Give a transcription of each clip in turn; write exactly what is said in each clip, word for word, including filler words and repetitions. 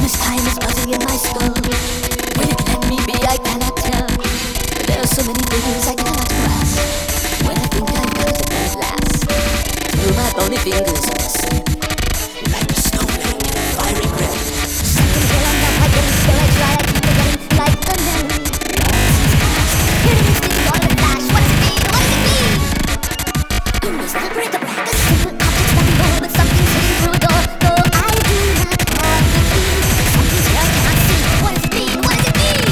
Christmas time is buzzing in my skull. Will it let me be? I cannot tell. But there are so many things I cannot grasp. When I think I've got it at last, through my bony fingers I slip, like a snowflake in a fiery grip. Something here on that pipe, getting still I try. I keep forgetting like the memory. Hearing and speaking all in a flash. What does it mean? What does it mean? Goodness, the bric-a-brac, a simple object, nothing more but something sitting through a door. Though I do not want the key. Something's here I cannot see. What does it mean? What does it mean?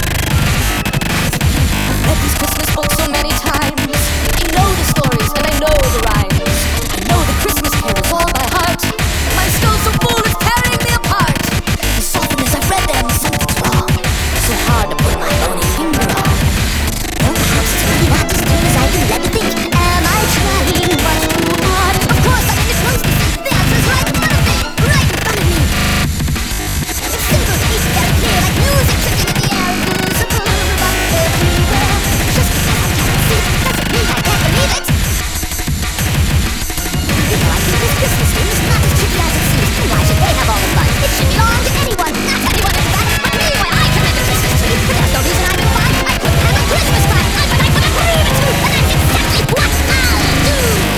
I've read these Christmas books so many times. I know the stories and I know the rhymes. I know the Christmas carols all by heart. My skull's so full it's tearing me apart. As often as I've read them, something's wrong. So hard to put my bony finger on. Or perhaps it's really not as deep as I can let it think. Am I trying much too hard? Of course I can get close to see. The answer's right in front of me. Right in front of me. It's simple, easy, very clear. Like music drifting in the air. Invisible, but everywhere. Just because I can't see it doesn't mean I can't believe it. You know, I think this Christmas thing is not as tricky as it seems. And why should they have all the fun? It should belong to anyone, not anyone in fact, but me. Why I can make a Christmas tree, but there's no reason I will buy. I couldn't have a Christmas pie, but I could approve it too, and that's exactly what I'll do.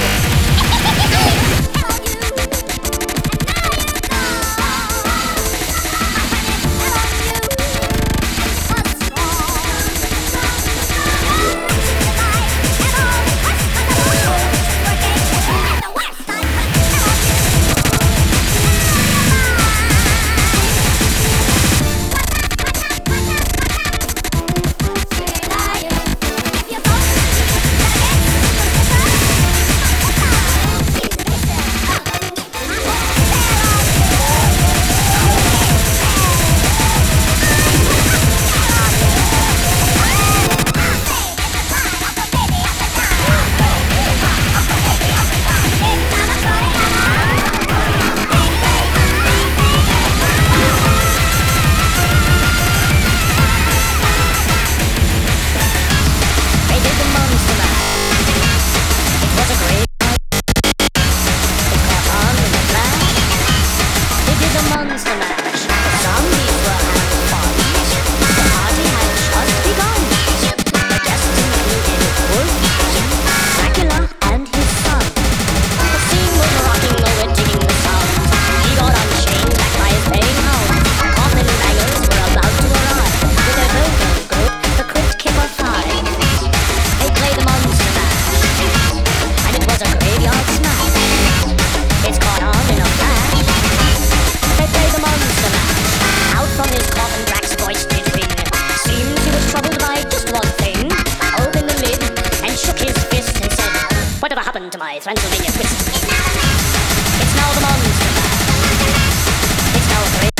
Whatever happened to my Transylvania twist? It's now the Monster Mash. It's now a great.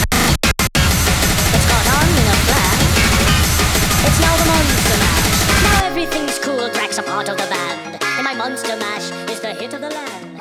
It's caught on in a flash. It's now the Monster Mash. Now everything's cool, Drax a part of the band. And my Monster Mash is the hit of the land.